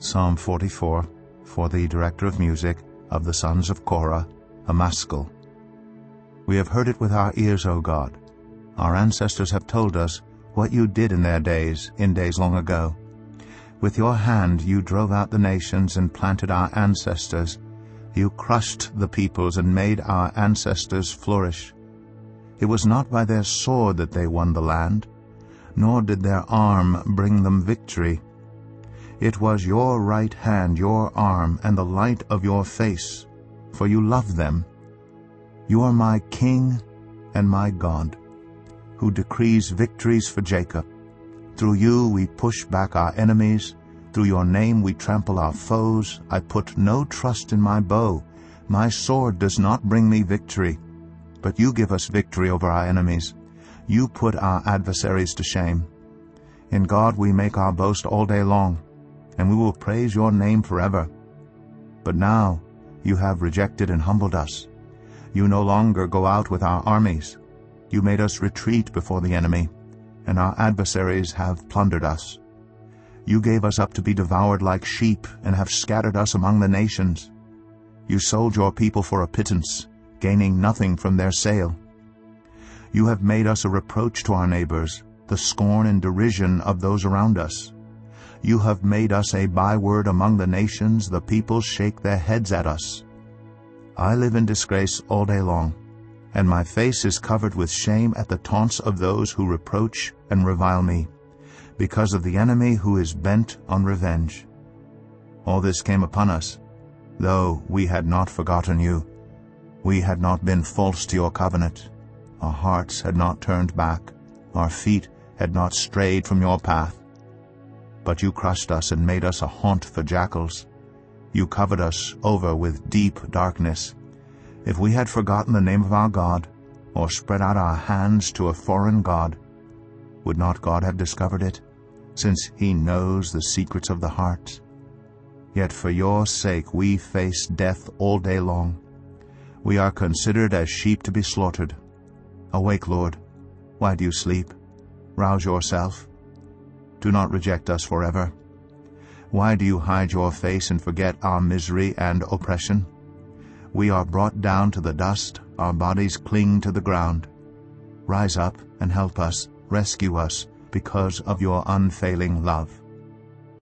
Psalm 44, for the director of music of the sons of Korah, a maskil. We have heard it with our ears, O God. Our ancestors have told us what you did in their days, in days long ago. With your hand you drove out the nations and planted our ancestors. You crushed the peoples and made our ancestors flourish. It was not by their sword that they won the land, nor did their arm bring them victory. It was your right hand, your arm, and the light of your face, for you loved them. You are my King and my God, who decrees victories for Jacob. Through you we push back our enemies. Through your name we trample our foes. I put no trust in my bow. My sword does not bring me victory. But you give us victory over our enemies. You put our adversaries to shame. In God we make our boast all day long, and we will praise your name forever. But now you have rejected and humbled us. You no longer go out with our armies. You made us retreat before the enemy, and our adversaries have plundered us. You gave us up to be devoured like sheep, and have scattered us among the nations. You sold your people for a pittance, gaining nothing from their sale. You have made us a reproach to our neighbors, the scorn and derision of those around us. You have made us a byword among the nations. The peoples shake their heads at us. I live in disgrace all day long, and my face is covered with shame at the taunts of those who reproach and revile me, because of the enemy who is bent on revenge. All this came upon us, though we had not forgotten you. We had not been false to your covenant. Our hearts had not turned back. Our feet had not strayed from your path. But you crushed us and made us a haunt for jackals. You covered us over with deep darkness. If we had forgotten the name of our God, or spread out our hands to a foreign god, would not God have discovered it, since he knows the secrets of the heart? Yet for your sake we face death all day long. We are considered as sheep to be slaughtered. Awake, Lord. Why do you sleep? Rouse yourself. Do not reject us forever. Why do you hide your face and forget our misery and oppression? We are brought down to the dust, our bodies cling to the ground. Rise up and help us, rescue us, because of your unfailing love.